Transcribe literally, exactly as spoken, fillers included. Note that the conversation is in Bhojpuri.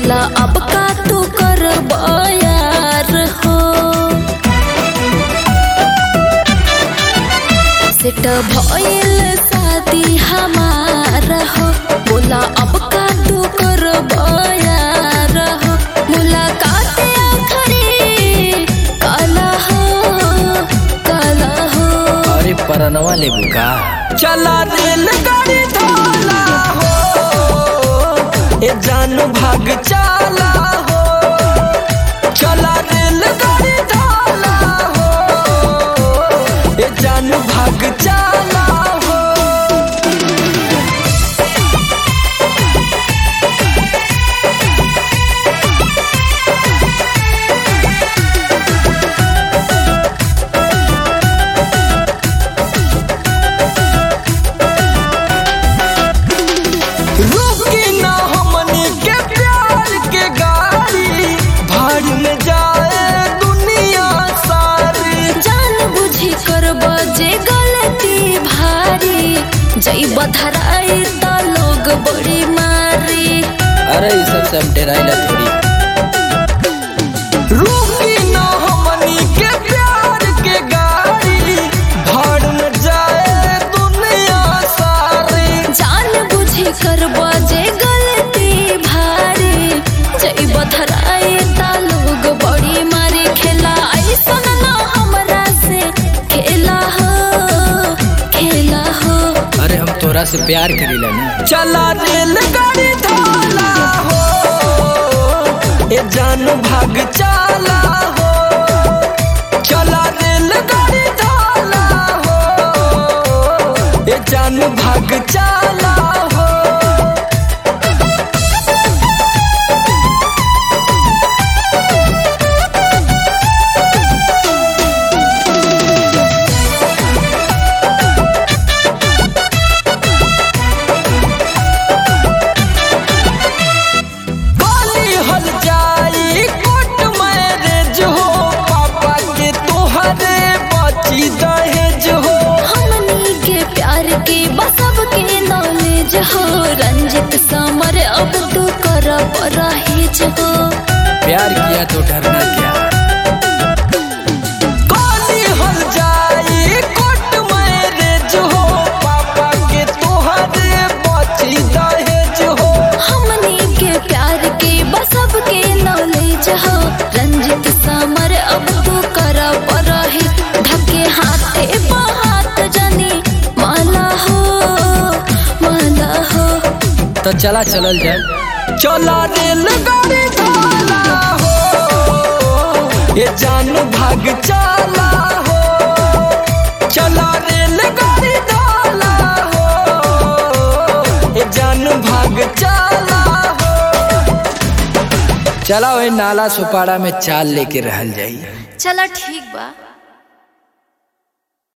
बोला अब का तू करब यार हो। सेट भइल शादी हमार हो, बोला अब का तू करब यार हो। मुलाकात आखरी काला हो काला हो। अरे परनवा लेबू का? चला रेलगाड़ी धाला हो, ए जान भाग चाला हो। चला रेलगाड़ी धाला हो, ए जान भाग चाला हो। रुकी ना हमनी के प्यार के गाड़ी, भाड़ में जाए दुनिया सारी। जान बुझी करब जे गलती भारी, जइब धराई त लोग बड़ी मारी। अरे ये सब सब डेराइला थोड़ी। रुकी ना हमनी के प्यार के गाड़ी, भाड़ में जाए दुनिया सारी। जान बुझी करब जे गलती भारी, जइब धराई त लोग बड़ी मारी। खेला ऐसन ना हमरा से खेला हो खेला हो। अरे हम तोरा से प्यार करीला ना। चला रेलगाड़ी धाला हो, ए जान भाग चाला हो। चला रेलगाड़ी धाला हो, ए जान भाग चाला हो। बाली हल जाई कोर्ट मैरिज हो, पापा के तोहरे बची दहेज हो। हमनी के प्यार के बसब के नॉलेज हो। रंजित समर अब तू कर परहेज हो। प्यार किया तो डरना क्या? बाली हल जाई कोर्ट मैरिज हो, पापा के तोहरे बची दहेज हो। हमनी के प्यार के बसब के नॉलेज हो। रंजित समर अब तू कर परहेज। ढके हाथे हाथ जनी माला हो माला हो। तो चला चलल जाए। चला रेलगाड़ी धाला हो, ये जान भाग चाला हो। चला रेलगाड़ी धाला हो, ये जान भाग चाला हो। चला वही नाला सुपाड़ा में चाल लेके रहल जाई। चला ठीक बा।